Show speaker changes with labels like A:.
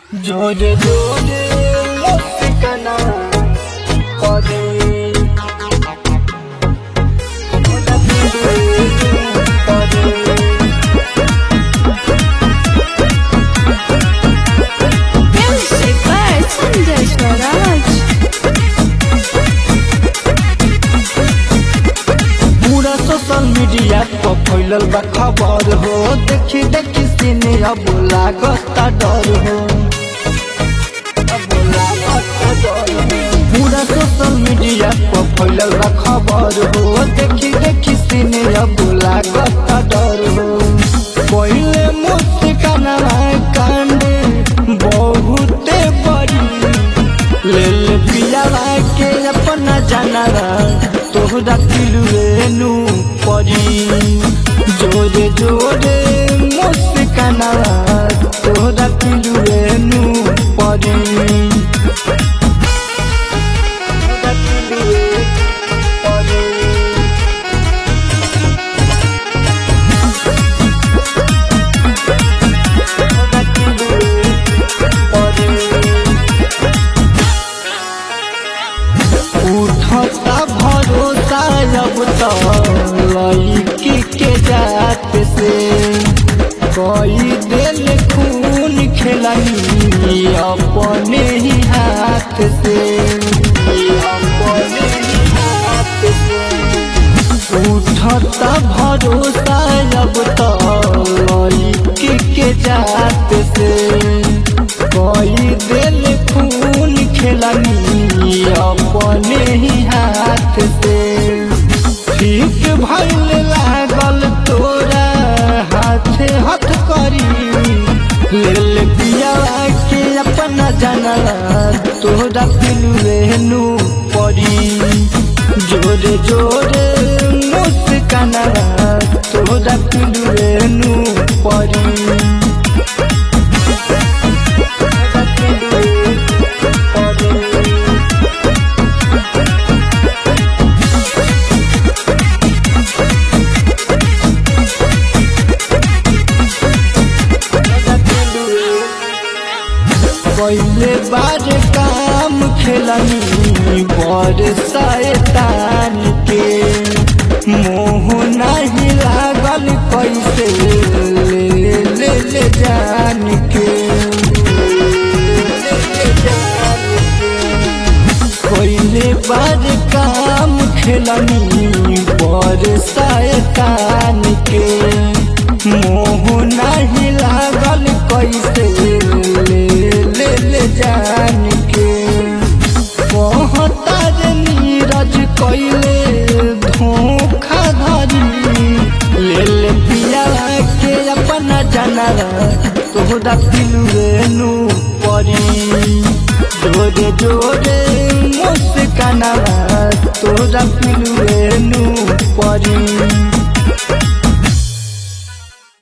A: जोरे जोरे मुस्काना करे
B: Music by Sanjay Swaraj.
A: पूरा सोशल मीडिया पर फैलल बा खबर हो। देखी देखी सीने अब लागता डर हो। पूरा सोशल मीडिया पर फैलल बा खबर हो। देखी देखी सीने अब लागता डर हो। पहले मुस्काना कांडे बहुते बड़ी ले ले पियावा के अपना जानवा तोहरा दिलवेनु पड़ी। जोरे जोरे मुस्काना तोहरा दिलवेनु पड़ी। तोहरा दिलवे पड़ी। तोहरा दिलवे पड़ी। उठता भरोसा अब तो लड़की के जात से। कोई दिल खून खिलाई अपने ही हाथ से। अपने ही हाथ से उठता भरोसा अब तो लड़की के जात से। कोई दिल खून खिलाई अपने ही हाथ से। ठीक भइल लागल तोरा हाथ हाथ करी ले ले पियावा के अपना जानवा तोरा दिलवेनु पड़ी। जोरे जोरे मुस्काना तोरा दिलवेनु पड़ी। पहले बार काम खेलनी बड़ शैतान के। मोह नहीं लागल कैसे ले ले ले जान के। पहले बार काम खेलनी बड़ शैतान के। मोह नहीं लागल कैसे ले ले जान के। कहता रे नीरज कैले धोखा धरी ले ले पियावा के अपना जानवा तोहरा दिलवेनु पड़ी। जोरे जोरे मुस्काना तोहरा दिलवेनु पड़ी।